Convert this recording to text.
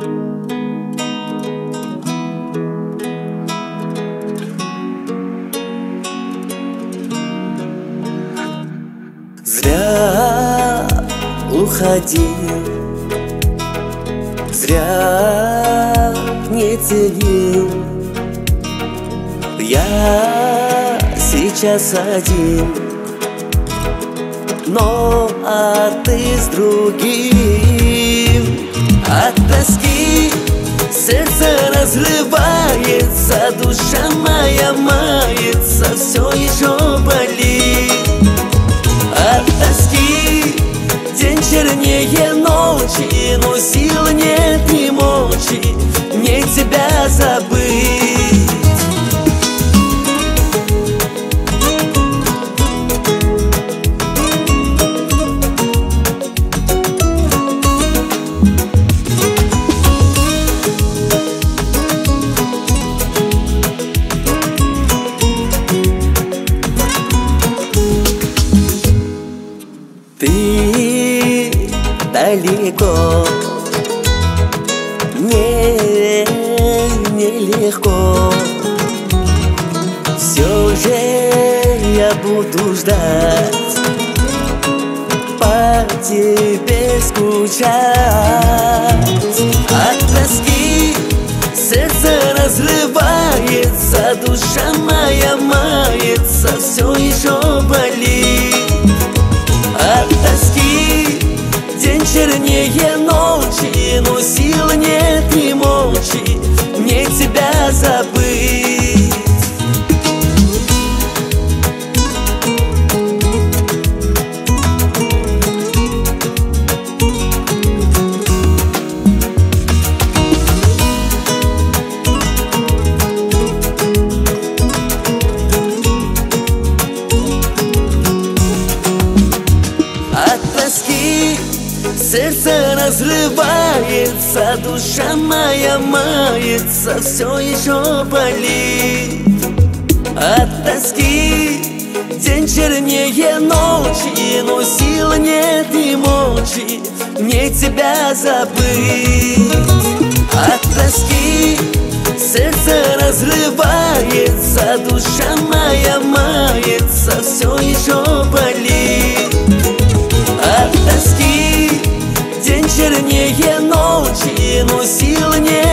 Зря уходил, зря не ценил. Я сейчас один, но ты с другим. От тоски сердце разрывается, душа моя мается, все еще болит. От тоски день чернее ночи, но сил нет ни мочи мне тебя забыть. Ты далеко, мне нелегко. Все же я буду ждать, по тебе скучать. От тоски сердце разрывается, душа моя мается, все еще болит. От тоски день чернее ночи, но сил нет ни мочи мне тебя забыть. Сердце разрывается, душа моя мается, все еще болит. От тоски день чернее ночи, но сил нет ни мочи мне тебя забыть. От тоски сердце разрывается, душа моя мается, все еще болит. От тоски день чернее ночи, но сил нет